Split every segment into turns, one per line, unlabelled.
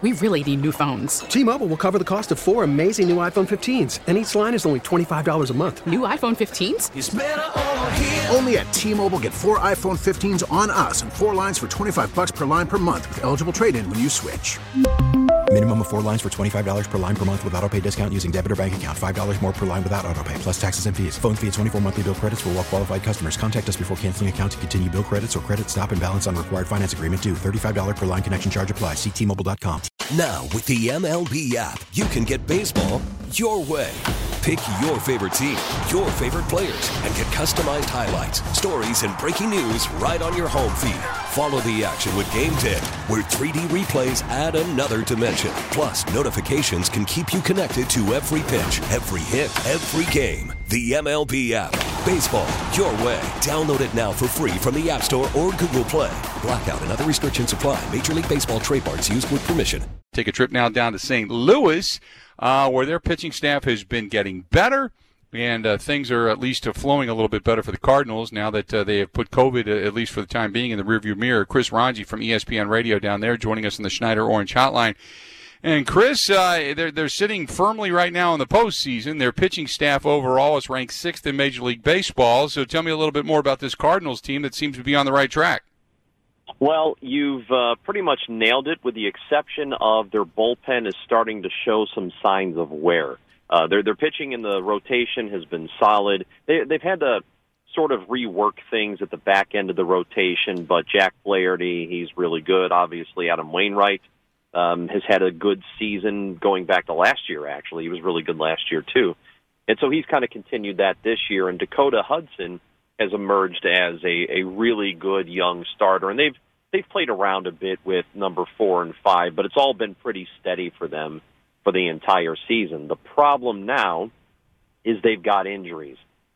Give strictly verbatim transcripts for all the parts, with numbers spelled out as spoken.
We really need new phones.
T-Mobile will cover the cost of four amazing new iPhone fifteens, and each line is only twenty-five dollars a month.
New iPhone fifteens?
It's better over here.
Only at T-Mobile, get four iPhone fifteens on us and four lines for twenty-five dollars per line per month with eligible trade-in when you switch.
Minimum of four lines for twenty-five dollars per line per month with autopay discount using debit or bank account. five dollars more per line without autopay, plus taxes and fees. Phone fee at twenty-four monthly bill credits for well-qualified customers. Contact us before canceling account to continue bill credits or credit stop and balance on required finance agreement due. thirty-five dollars per line connection charge applies. See T Mobile dot com.
Now, with the M L B app, you can get baseball your way. Pick your favorite team, your favorite players, and get customized highlights, stories, and breaking news right on your home feed. Follow the action with Game Day, where three D replays add another dimension. Plus, notifications can keep you connected to every pitch, every hit, every game. The M L B app. Baseball your way. Download it now for free from the App Store or Google Play. Blackout and other restrictions apply. Major League Baseball trademarks used with permission.
Take a trip now down to Saint Louis, uh, where their pitching staff has been getting better, and uh, things are at least uh, flowing a little bit better for the Cardinals now that uh, they have put COVID, uh, at least for the time being, in the rearview mirror. Chris Ranji from E S P N Radio down there joining us on the Schneider Orange Hotline. And Chris, uh, they're they're sitting firmly right now in the postseason. Their pitching staff overall is ranked sixth in Major League Baseball. So tell me a little bit more about this Cardinals team that seems to be on the right track.
Well, you've uh, pretty much nailed it, with the exception of their bullpen is starting to show some signs of wear. Uh, their their pitching in the rotation has been solid. They, they've had to sort of rework things at the back end of the rotation, but Jack Flaherty, he's really good. Obviously, Adam Wainwright um, has had a good season going back to last year, actually. He was really good last year, too. And so he's kind of continued that this year. And Dakota Hudson has emerged as a, a really good young starter. And they've they've played around a bit with number four and five, but it's all been pretty steady for them for the entire season. The problem now is they've got injuries.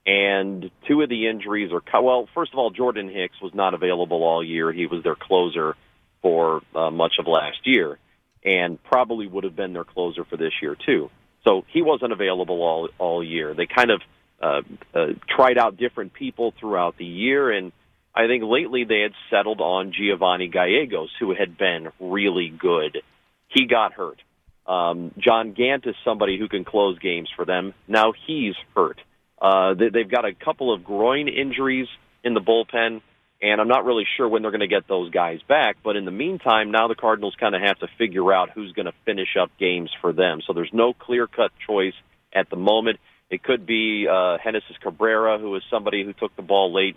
And two of the injuries are, well, first of all, Jordan Hicks was not available all year. He was their closer for uh, much of last year, and probably would have been their closer for this year, too. So he wasn't available all, all year. They kind of uh, uh, tried out different people throughout the year, and I think lately they had settled on Giovanni Gallegos, who had been really good. He got hurt. Um, John Gant is somebody who can close games for them. Now he's hurt. Uh, they, they've got a couple of groin injuries in the bullpen, and I'm not really sure when they're going to get those guys back. But in the meantime, now the Cardinals kind of have to figure out who's going to finish up games for them. So there's no clear-cut choice at the moment. It could be uh, Genesis Cabrera, who is somebody who took the ball late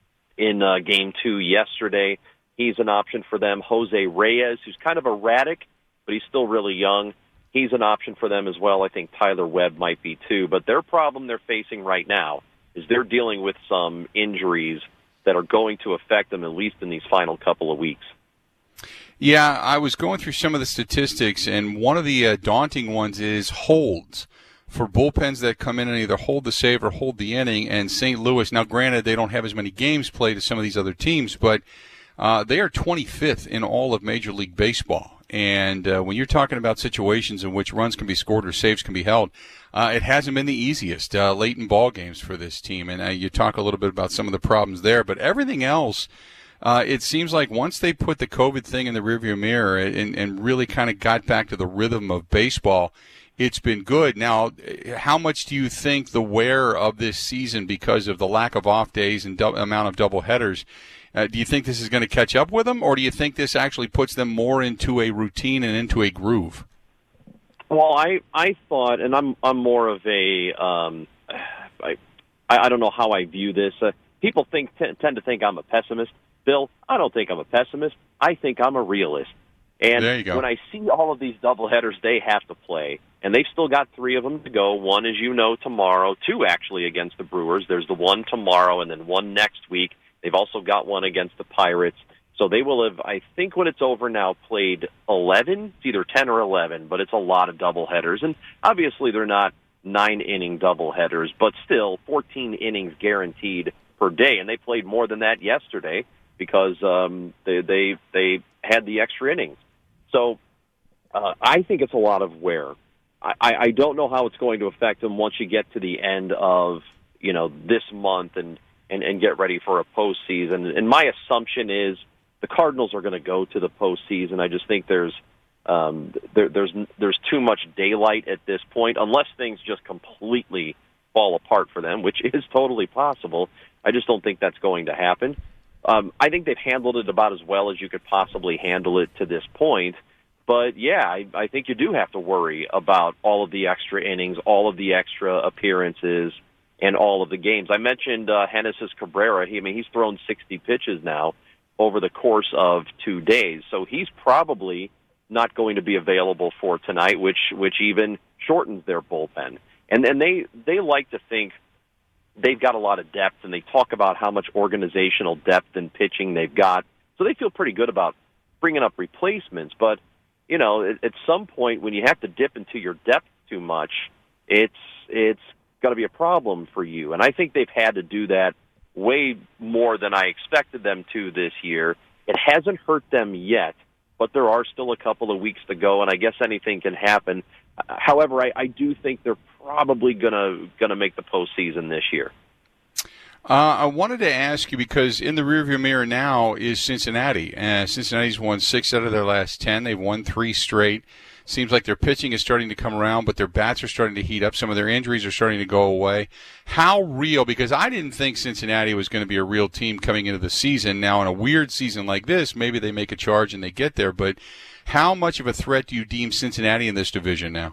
in uh, game two yesterday. He's an option for them. Jose Reyes, who's kind of erratic, but he's still really young. He's an option for them as well. I think Tyler Webb might be too. But their problem they're facing right now is they're dealing with some injuries that are going to affect them, at least in these final couple of weeks.
Yeah, I was going through some of the statistics, and one of the uh, daunting ones is holds for bullpens that come in and either hold the save or hold the inning. And Saint Louis, now granted they don't have as many games played as some of these other teams, but uh, they are twenty-fifth in all of Major League Baseball. And uh, when you're talking about situations in which runs can be scored or saves can be held, uh, it hasn't been the easiest uh, late in ball games for this team. And uh, you talk a little bit about some of the problems there, but everything else, uh, it seems like once they put the COVID thing in the rearview mirror and, and really kind of got back to the rhythm of baseball, it's been good. Now, how much do you think the wear of this season, because of the lack of off days and do- amount of double headers, Uh, do you think this is going to catch up with them, or do you think this actually puts them more into a routine and into a groove?
Well, I I thought, and I'm I'm more of a um, I I don't know how I view this. Uh, people think t- tend to think I'm a pessimist. Bill, I don't think I'm a pessimist. I think I'm a realist. And
there you go.
When I see all of these doubleheaders they have to play, and they've still got three of them to go. One, as you know, tomorrow. Two actually against the Brewers. There's the one tomorrow, and then one next week. They've also got one against the Pirates. So they will have, I think when it's over now, played eleven. It's either ten or eleven, but it's a lot of doubleheaders. And obviously they're not nine-inning doubleheaders, but still fourteen innings guaranteed per day. And they played more than that yesterday because um, they, they, they had the extra innings. So uh, I think it's a lot of wear. I, I don't know how it's going to affect them once you get to the end of, you know, this month and And, and get ready for a postseason. And my assumption is the Cardinals are going to go to the postseason. I just think there's Um, there, there's there's too much daylight at this point, unless things just completely fall apart for them, which is totally possible. I just don't think that's going to happen. Um, I think they've handled it about as well as you could possibly handle it to this point. But, yeah, I, I think you do have to worry about all of the extra innings, all of the extra appearances, and all of the games. I mentioned uh, Genesis Cabrera. He, I mean, he's thrown sixty pitches now over the course of two days. So he's probably not going to be available for tonight, which which even shortens their bullpen. And and they, they like to think they've got a lot of depth, and they talk about how much organizational depth and pitching they've got. So they feel pretty good about bringing up replacements. But, you know, at, at some point when you have to dip into your depth too much, it's it's got to be a problem for you. And I think they've had to do that way more than I expected them to this year. It hasn't hurt them yet, but there are still a couple of weeks to go, and I guess anything can happen. However, I, I do think they're probably gonna gonna make the postseason this year.
Uh, I wanted to ask you, because in the rearview mirror now is Cincinnati. Uh, Cincinnati's won six out of their last ten. They've won three straight. Seems like their pitching is starting to come around, but their bats are starting to heat up. Some of their injuries are starting to go away. How real? Because I didn't think Cincinnati was going to be a real team coming into the season. Now, in a weird season like this, maybe they make a charge and they get there. But how much of a threat do you deem Cincinnati in this division now?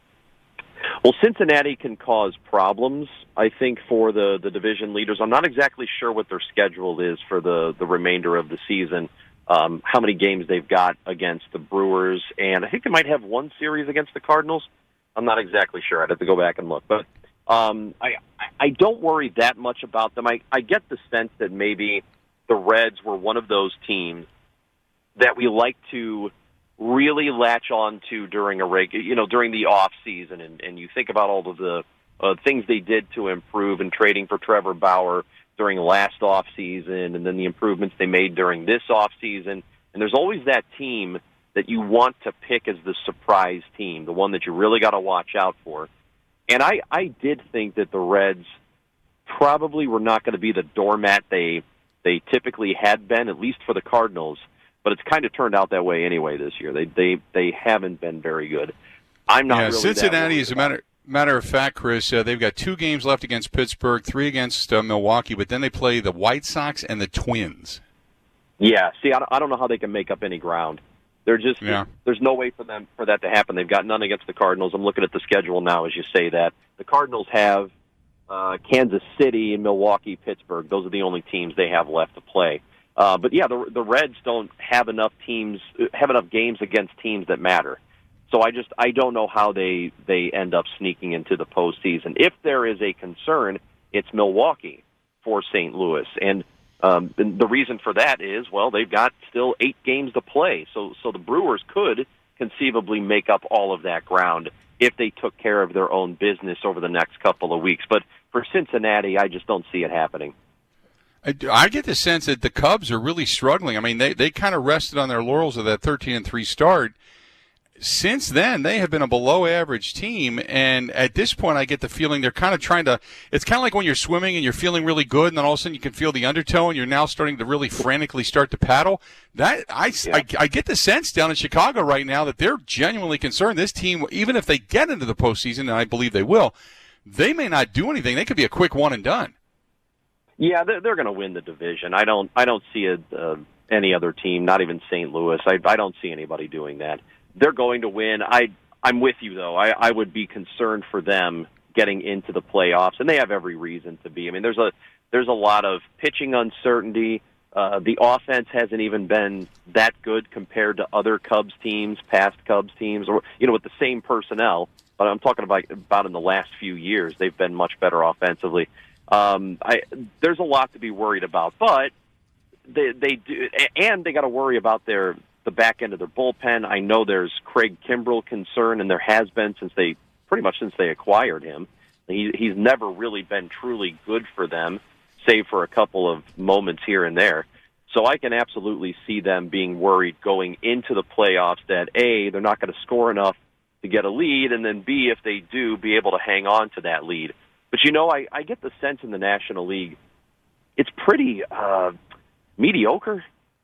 Well, Cincinnati can cause problems, I think, for the, the division leaders. I'm not exactly sure what their schedule is for the, the remainder of the season, um, how many games they've got against the Brewers, and I think they might have one series against the Cardinals. I'm not exactly sure. I'd have to go back and look. But um, I, I don't worry that much about them. I, I get the sense that maybe the Reds were one of those teams that we like to really latch on to during a reg, you know, during the off season, and, and you think about all of the uh, things they did to improve in trading for Trevor Bauer during last off season, and then the improvements they made during this off season. And there's always that team that you want to pick as the surprise team, the one that you really got to watch out for. And I, I did think that the Reds probably were not going to be the doormat they they typically had been, at least for the Cardinals. But it's kind of turned out that way anyway this year. They they they haven't been very good. I'm not.
Yeah,
really
Cincinnati,
that
as a matter matter of fact, Chris, uh, they've got two games left against Pittsburgh, three against uh, Milwaukee, but then they play the White Sox and the Twins.
Yeah, see, I don't, I don't know how they can make up any ground. They're just
yeah.
There's no way for them for that to happen. They've got none against the Cardinals. I'm looking at the schedule now as you say that. The Cardinals have uh, Kansas City, Milwaukee, Pittsburgh. Those are the only teams they have left to play. Uh, but yeah, the the Reds don't have enough teams, have enough games against teams that matter. So I just I don't know how they they end up sneaking into the postseason. If there is a concern, it's Milwaukee for Saint Louis, and um, the reason for that is well they've got still eight games to play. So so the Brewers could conceivably make up all of that ground if they took care of their own business over the next couple of weeks. But for Cincinnati, I just don't see it happening.
I get the sense that the Cubs are really struggling. I mean, they, they kind of rested on their laurels of that thirteen and three start. Since then, they have been a below-average team, and at this point, I get the feeling they're kind of trying to – it's kind of like when you're swimming and you're feeling really good, and then all of a sudden you can feel the undertow, and you're now starting to really frantically start to paddle. That I,
yeah.
I, I get the sense down in Chicago right now that they're genuinely concerned. This team, even if they get into the postseason, and I believe they will, they may not do anything. They could be a quick one and done.
Yeah, they're, they're going to win the division. I don't. I don't see a, uh, any other team, not even Saint Louis. I, I don't see anybody doing that. They're going to win. I, I'm with you though. I, I would be concerned for them getting into the playoffs, and they have every reason to be. I mean, there's a there's a lot of pitching uncertainty. Uh, the offense hasn't even been that good compared to other Cubs teams, past Cubs teams, or you know, with the same personnel. But I'm talking about about in the last few years, they've been much better offensively. Um, I, there's a lot to be worried about, but they, they do, and they got to worry about their the back end of their bullpen. I know there's Craig Kimbrell concern, and there has been since they pretty much since they acquired him. He, he's never really been truly good for them, save for a couple of moments here and there. So I can absolutely see them being worried going into the playoffs that A, they're not going to score enough to get a lead, and then B, if they do, be able to hang on to that lead. But, you know, I, I get the sense in the National League it's pretty uh, mediocre.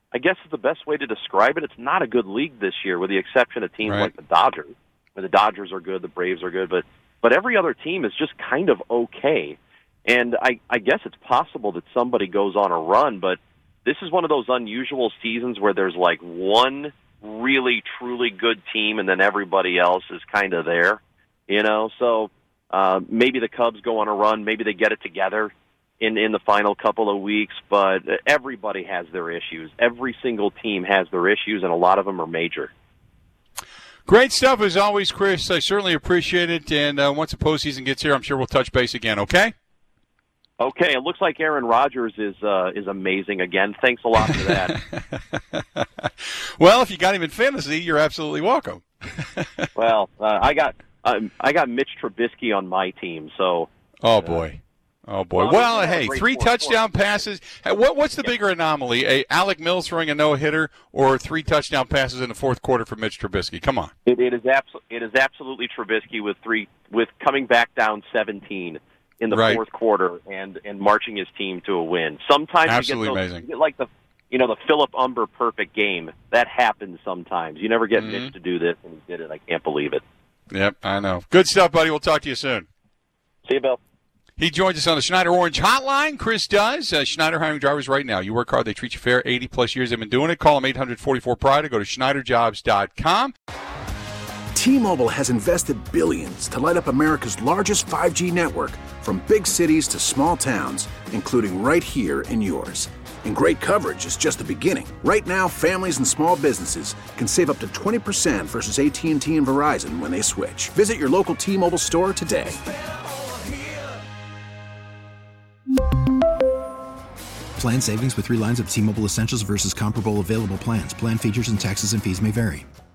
I guess is the best way to describe it. It's not a good league this year, with the exception of teams
Right.
like the Dodgers. Where the Dodgers are good, the Braves are good, but but every other team is just kind of okay. And I, I guess it's possible that somebody goes on a run, but this is one of those unusual seasons where there's like one really, truly good team, and then everybody else is kind of there, you know? So uh, maybe the Cubs go on a run, maybe they get it together in, in the final couple of weeks, but everybody has their issues. Every single team has their issues, and a lot of them are major.
Great stuff as always, Chris. I certainly appreciate it. And uh, once the postseason gets here, I'm sure we'll touch base again, okay?
Okay, it looks like Aaron Rodgers is uh, is amazing again. Thanks a lot for that.
Well, if you got him in fantasy, you're absolutely welcome.
Well, uh, I got um, I got Mitch Trubisky on my team, so.
Oh, boy. Oh, boy.
Well,
Well,
he's had a
hey,
great
three
fourth
touchdown
quarter.
passes. Hey, What, what's the bigger anomaly, a Alec Mills throwing a no-hitter or three touchdown passes in the fourth quarter for Mitch Trubisky? Come on.
It, it is abso- It is absolutely Trubisky with three with coming back down seventeen in the
Right.
fourth quarter and, and marching his team to a win. Sometimes
Absolutely
you get those,
amazing.
you get like the you know the Philip Umber perfect game that happens sometimes. You never get
Mm-hmm.
Mitch to do this, and he did it. I can't believe it.
Yep, I know. Good stuff, buddy. We'll talk to you soon.
See you, Bill.
He joins us on the Schneider Orange Hotline. Chris does. Uh, Schneider hiring drivers right now. You work hard, they treat you fair. eighty-plus years they've been doing it. Call them eight hundred forty-four pride or go to schneider jobs dot com.
T-Mobile has invested billions to light up America's largest five G network, from big cities to small towns, including right here in yours. And great coverage is just the beginning. Right now, families and small businesses can save up to twenty percent versus A T and T and Verizon when they switch. Visit your local T-Mobile store today.
Plan savings with three lines of T-Mobile Essentials versus comparable available plans. Plan features and taxes and fees may vary.